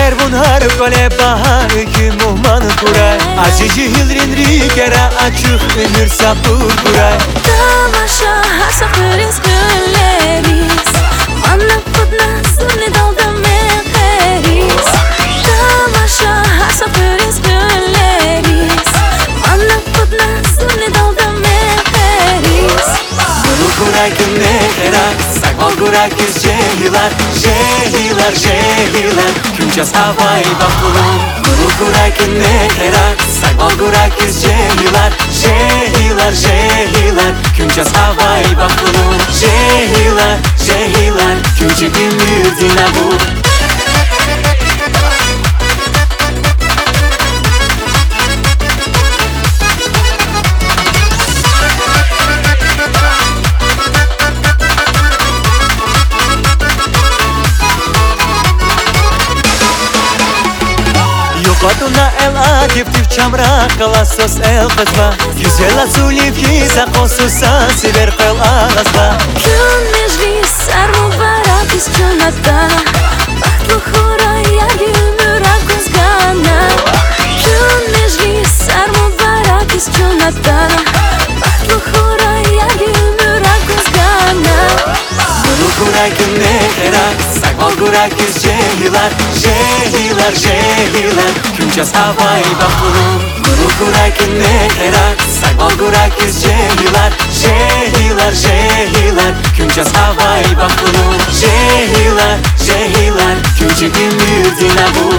Червон har kolе bahar ki muhman kuray Acıcı hilrin rikera açık ömür sapur kuray Tamasha har sapıris gülleris Manna pudna sunni dalda meqeris Tamasha har sapıris gülleris Manna pudna sunni dalda meqeris Guru kuray ki mehera Sakval kuray ki jehilar Jehilar, jehilar Künças havai bakulum Guru kuray ki mehera Sakval kuray ki jehilar Jehilar, jehilar Künças havai bakulum Jehilar, jehilar Künçe gümür dinabu Kadına el akif çamra kalasos el kızba Güzel azulif kiza kosusa sever kıl ağızba Gün meclis ser mübarek iz cennetana Bahtlı huray yargi ömür akuzgana Gün meclis ser mübarek iz cennetana Bahtlı huray yargi ömür akuzgana Guru kuray ki mehera Sakval kuray ki jehilar Jehilar, jehilar Künças havai bakulum Guru kuray ki mehera Sakval kuray ki jehilar Jehilar, jehilar Künças havai bakulum Jehilar, jehilar Künçe gümür dinabu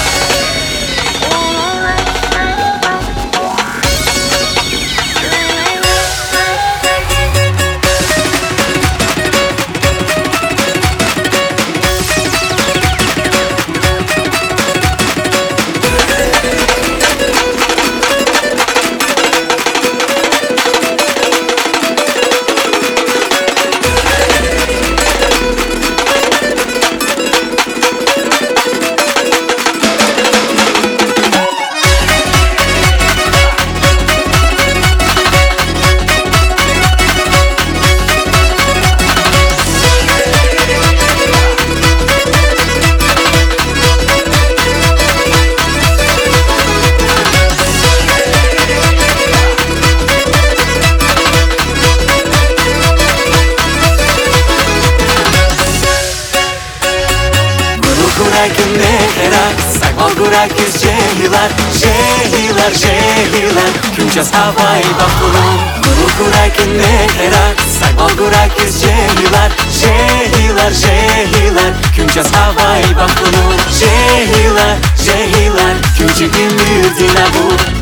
Kuray ki mehera Sakval kuray ki jehilar Jehilar, jehilar Künças havai bakulum Guru kuray ki mehera Sakval kuray ki jehilar Jehilar, jehilar Künças havai bakulum Jehilar, jehilar Künçe gümür dinabu